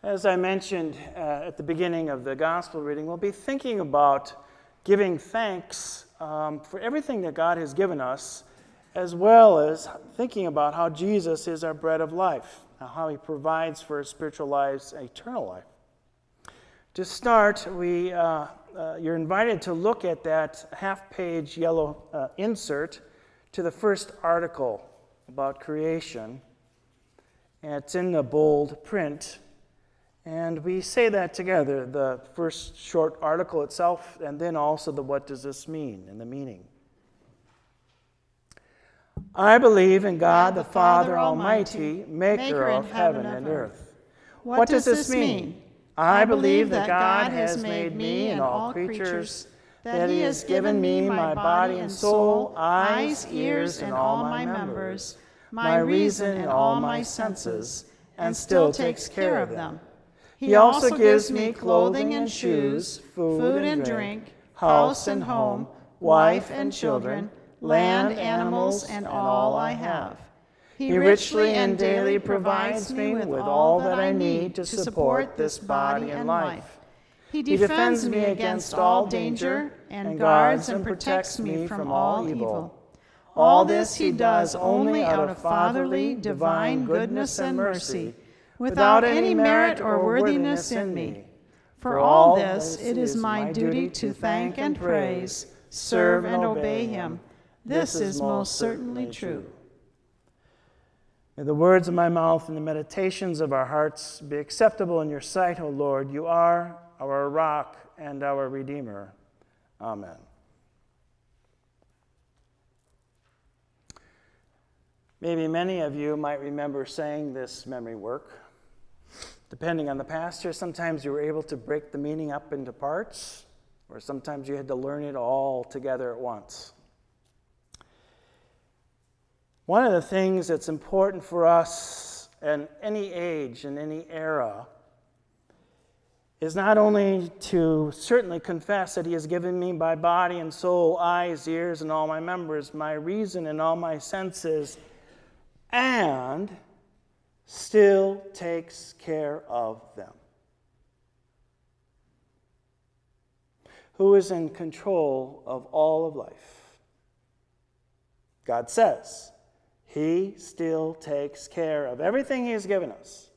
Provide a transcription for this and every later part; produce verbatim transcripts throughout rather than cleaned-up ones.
As I mentioned uh, at the beginning of the gospel reading, we'll be thinking about giving thanks um, for everything that God has given us, as well as thinking about how Jesus is our bread of life, how he provides for spiritual lives, eternal life. To start, we uh, uh, you're invited to look at that half-page yellow uh, insert to the first article about creation. And it's in the bold print. And we say that together, the first short article itself, and then also the what does this mean and the meaning. I believe in God the Father Almighty, maker of heaven and earth. What does this mean? I believe that God has made me and all creatures, that he has given me my body and soul, eyes, ears, and all my members, my reason and all my senses, and still takes care of them. He also gives me clothing and shoes, food and drink, house and home, wife and children, land, animals, and all I have. He richly and daily provides me with all that I need to support this body and life. He defends me against all danger and guards and protects me from all evil. All this he does only out of fatherly, divine goodness and mercy, without any merit or worthiness in me. For all this, it is my duty to thank and praise, serve and obey him. This is most certainly true. May the words of my mouth and the meditations of our hearts be acceptable in your sight, O Lord. You are our rock and our Redeemer. Amen. Maybe many of you might remember saying this memory work. Depending on the pastor, sometimes you were able to break the meaning up into parts, or sometimes you had to learn it all together at once. One of the things that's important for us in any age, in any era, is not only to certainly confess that he has given me my body and soul, eyes, ears, and all my members, my reason and all my senses, and still takes care of them. Who is in control of all of life? God says he still takes care of everything he has given us.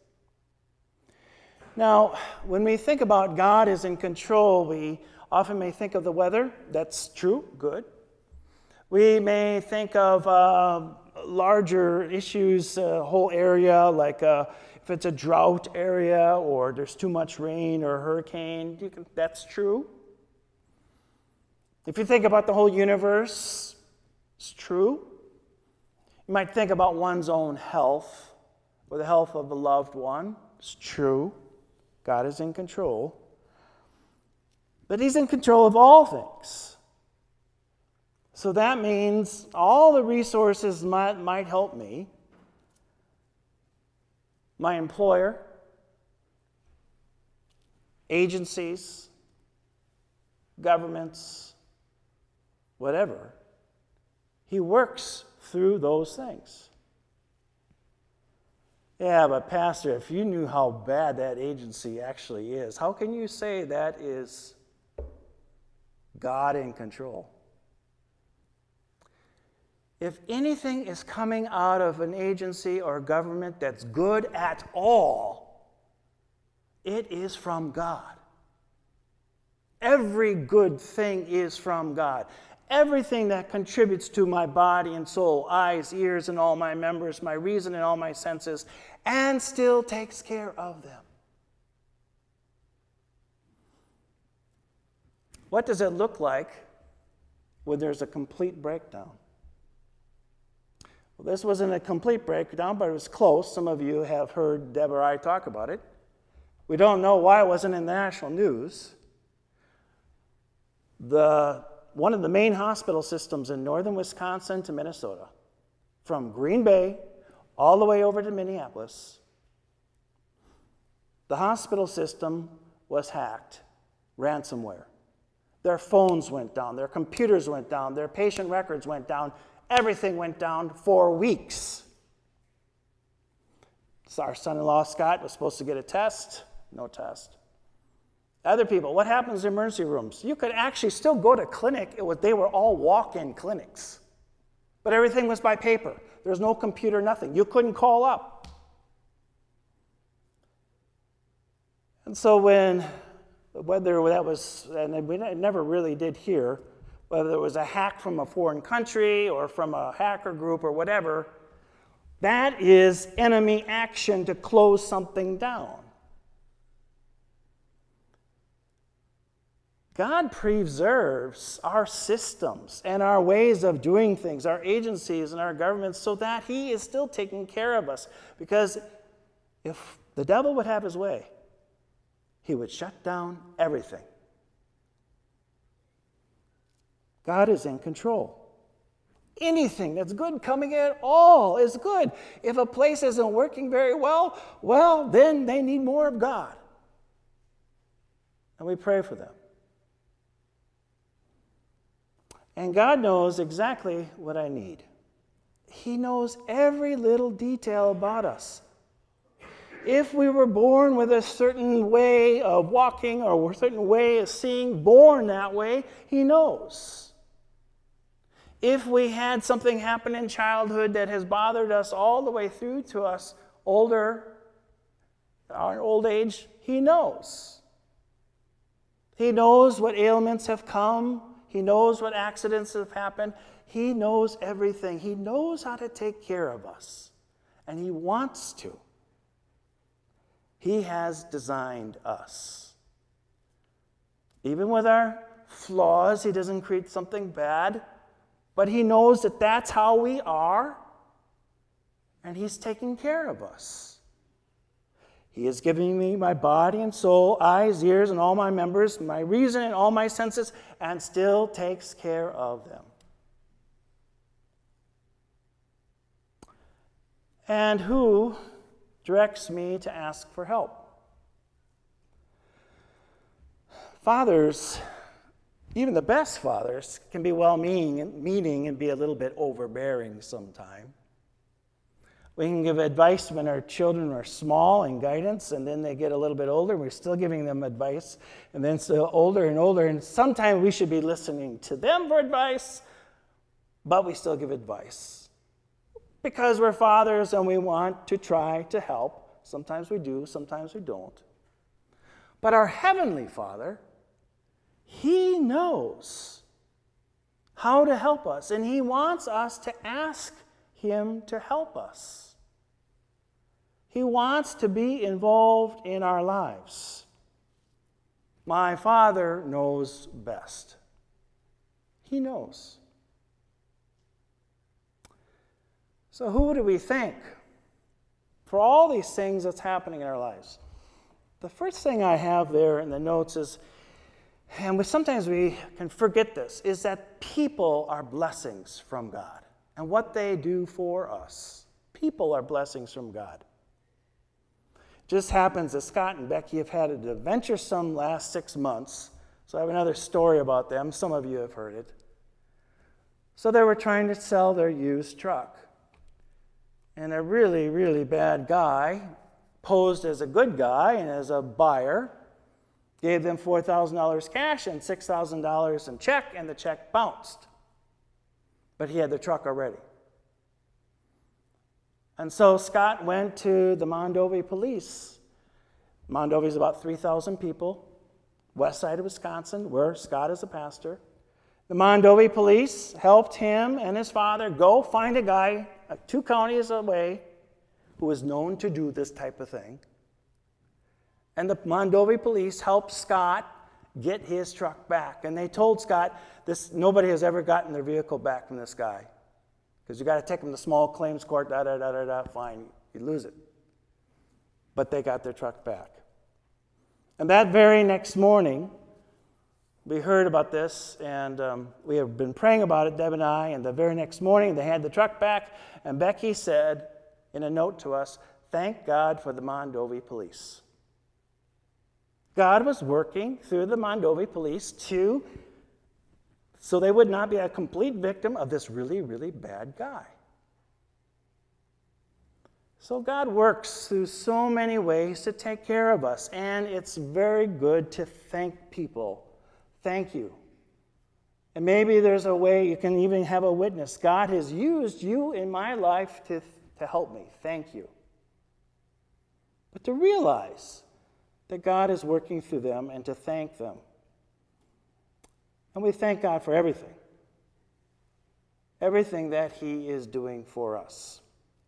Now, when we think about God is in control, we often may think of the weather. That's true, good. We may think of uh, larger issues, a uh, whole area, like uh, if it's a drought area or there's too much rain or a hurricane, you can, that's true. If you think about the whole universe, it's true. You might think about one's own health or the health of a loved one. It's true. God is in control. But he's in control of all things. So that means all the resources might, might help me. My employer, agencies, governments, whatever. He works through those things. Yeah, but Pastor, if you knew how bad that agency actually is, how can you say that is God in control? If anything is coming out of an agency or government that's good at all, it is from God. Every good thing is from God. Everything that contributes to my body and soul, eyes, ears, and all my members, my reason and all my senses, and still takes care of them. What does it look like when there's a complete breakdown? Well, this wasn't a complete breakdown, but it was close. Some of you have heard Deb or I talk about it. We don't know why it wasn't in the national news. The one of the main hospital systems in northern Wisconsin to Minnesota, from Green Bay all the way over to Minneapolis, the hospital system was hacked, ransomware. Their phones went down, their computers went down, their patient records went down, everything went down for weeks. So our son-in-law, Scott, was supposed to get a test. no test. Other people, what happens in emergency rooms? You could actually still go to clinic. It was, they were all walk-in clinics. But everything was by paper. There was no computer, nothing. You couldn't call up. And so when, whether that was, and we never really did hear, whether it was a hack from a foreign country or from a hacker group or whatever, that is enemy action to close something down. God preserves our systems and our ways of doing things, our agencies and our governments, so that he is still taking care of us. Because if the devil would have his way, he would shut down everything. God is in control. Anything that's good coming at all is good. If a place isn't working very well, well, then they need more of God. And we pray for them. And God knows exactly what I need. He knows every little detail about us. If we were born with a certain way of walking or a certain way of seeing, born that way, he knows. If we had something happen in childhood that has bothered us all the way through to us older, our old age, he knows. He knows what ailments have come. He knows what accidents have happened. He knows everything. He knows how to take care of us. And he wants to. He has designed us. Even with our flaws, he doesn't create something bad. But he knows that that's how we are. And he's taking care of us. He is giving me my body and soul, eyes, ears, and all my members, my reason and all my senses, and still takes care of them. And who directs me to ask for help? Fathers, even the best fathers, can be well-meaning and be a little bit overbearing sometimes. We can give advice when our children are small and guidance, and then they get a little bit older, and we're still giving them advice, and then still older and older, and sometimes we should be listening to them for advice, but we still give advice. Because we're fathers and we want to try to help. Sometimes we do, sometimes we don't. But our Heavenly Father, he knows how to help us, and he wants us to ask him to help us. He wants to be involved in our lives. My Father knows best. He knows. So who do we thank for all these things that's happening in our lives? The first thing I have there in the notes is, and we, sometimes we can forget this, is that people are blessings from God and what they do for us. People are blessings from God. Just happens that Scott and Becky have had an adventuresome last six months. So I have another story about them. Some of you have heard it. So they were trying to sell their used truck. And a really, really bad guy posed as a good guy and as a buyer, gave them four thousand dollars cash and six thousand dollars in check, and the check bounced. But he had the truck already. And so Scott went to the Mondovi police. Mondovi is about three thousand people, west side of Wisconsin, where Scott is a pastor. The Mondovi police helped him and his father go find a guy two counties away who was known to do this type of thing. And the Mondovi police helped Scott get his truck back. And they told Scott, this nobody has ever gotten their vehicle back from this guy. Because you got to take them to small claims court, da da da da da, fine, you lose it. But they got their truck back. And that very next morning, we heard about this, and um, we have been praying about it, Deb and I, and the very next morning they had the truck back, and Becky said in a note to us, thank God for the Mondovi police. God was working through the Mondovi police to, so they would not be a complete victim of this really, really bad guy. So God works through so many ways to take care of us, and it's very good to thank people. Thank you. And maybe there's a way you can even have a witness. God has used you in my life to, to help me. Thank you. But to realize that God is working through them and to thank them. And we thank God for everything. Everything that He is doing for us.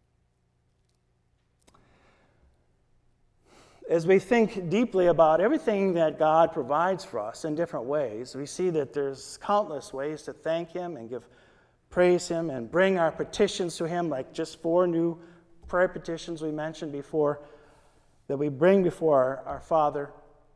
As we think deeply about everything that God provides for us in different ways, we see that there's countless ways to thank Him and give praise Him and bring our petitions to Him, like just four new prayer petitions we mentioned before that we bring before our, our Father.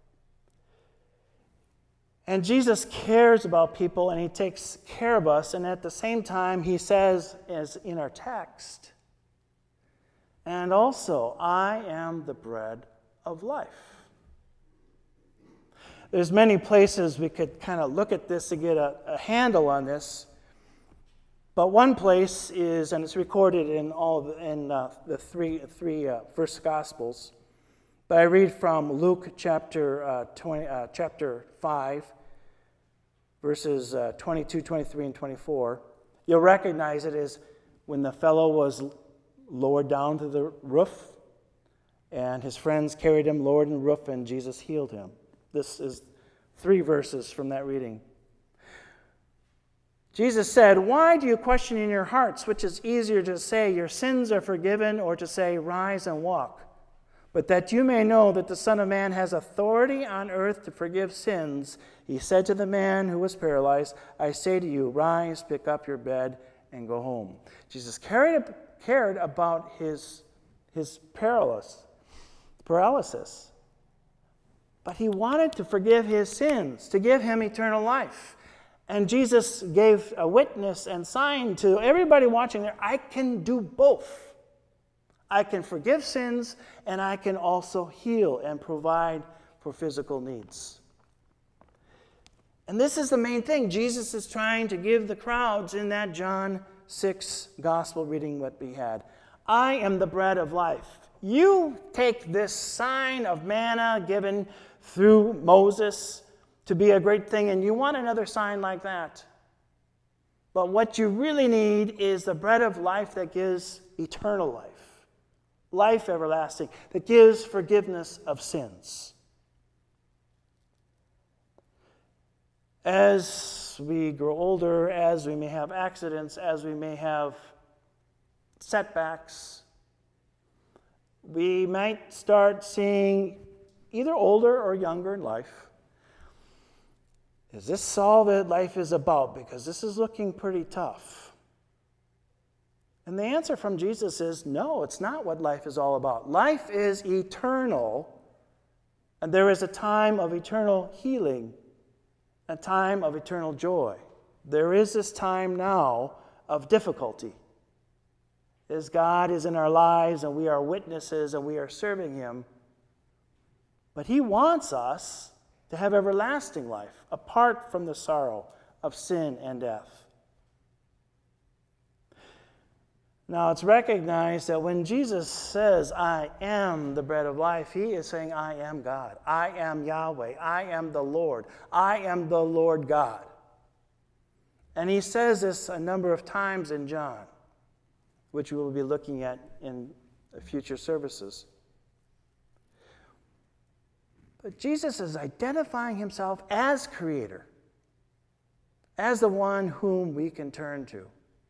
And Jesus cares about people and He takes care of us, and at the same time He says, as in our text, and also, I am the bread of life. There's many places we could kind of look at this to get a, a handle on this, but one place is, and it's recorded in all the, in uh, the three three uh, first Gospels. But I read from Luke chapter uh, twenty, uh, chapter five, verses uh, twenty-two, twenty-three, and twenty-four. You'll recognize it as when the fellow was lowered down to the roof, and his friends carried him, lowered in the roof, and Jesus healed him. This is three verses from that reading. Jesus said, "Why do you question in your hearts, which is easier to say, 'Your sins are forgiven,' or to say, 'Rise and walk'? But that you may know that the Son of Man has authority on earth to forgive sins," He said to the man who was paralyzed, "I say to you, rise, pick up your bed, and go home." Jesus cared, cared about his, his paralysis, paralysis. But He wanted to forgive his sins, to give him eternal life. And Jesus gave a witness and sign to everybody watching there, I can do both. I can forgive sins, and I can also heal and provide for physical needs. And this is the main thing Jesus is trying to give the crowds in that John six gospel reading that we had. I am the bread of life. You take this sign of manna given through Moses to be a great thing, and you want another sign like that. But what you really need is the bread of life that gives eternal life, life everlasting, that gives forgiveness of sins. As we grow older, as we may have accidents, as we may have setbacks, we might start seeing, either older or younger in life, is this all that life is about? Because this is looking pretty tough. And the answer from Jesus is, no, it's not what life is all about. Life is eternal, and there is a time of eternal healing, a time of eternal joy. There is this time now of difficulty, as God is in our lives and we are witnesses and we are serving Him. But He wants us to have everlasting life, apart from the sorrow of sin and death. Now, it's recognized that when Jesus says, I am the bread of life, He is saying, I am God. I am Yahweh. I am the Lord. I am the Lord God. And He says this a number of times in John, which we will be looking at in future services. But Jesus is identifying Himself as Creator, as the one whom we can turn to.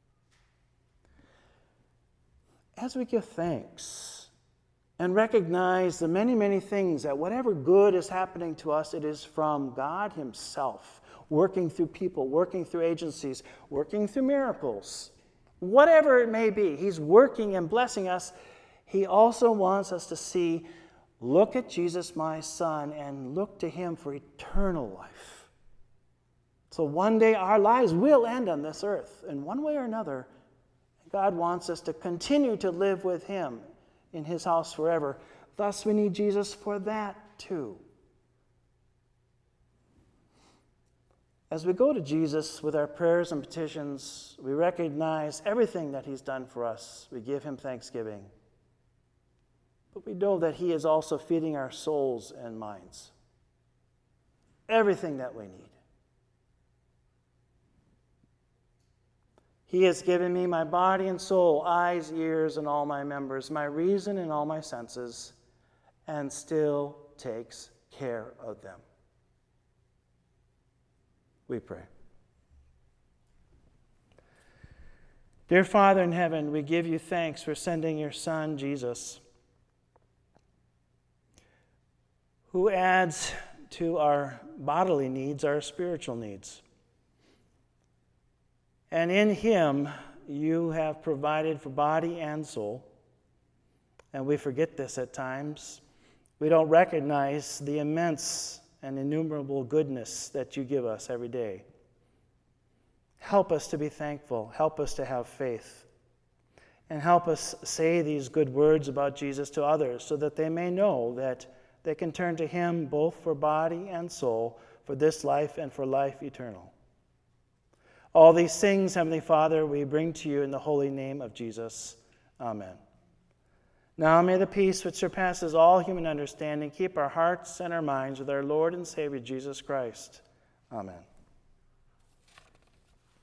As we give thanks and recognize the many, many things that whatever good is happening to us, it is from God Himself, working through people, working through agencies, working through miracles. Whatever it may be, He's working and blessing us. He also wants us to see, look at Jesus, my Son, and look to Him for eternal life. So one day our lives will end on this earth, in one way or another. God wants us to continue to live with Him in His house forever. Thus, we need Jesus for that too. As we go to Jesus with our prayers and petitions, we recognize everything that He's done for us. We give Him thanksgiving. but we know that he is also feeding our souls and minds. Everything that we need. He has given me my body and soul, eyes, ears, and all my members, my reason and all my senses, and still takes care of them. We pray. Dear Father in heaven, we give you thanks for sending your Son, Jesus, who adds to our bodily needs our spiritual needs. And in him, you have provided for body and soul. And we forget this at times. We don't recognize the immense and innumerable goodness that you give us every day. Help us to be thankful. Help us to have faith. And help us say these good words about Jesus to others so that they may know that they can turn to him both for body and soul, for this life and for life eternal. All these things, Heavenly Father, we bring to you in the holy name of Jesus. Amen. Now may the peace which surpasses all human understanding keep our hearts and our minds with our Lord and Savior Jesus Christ. Amen.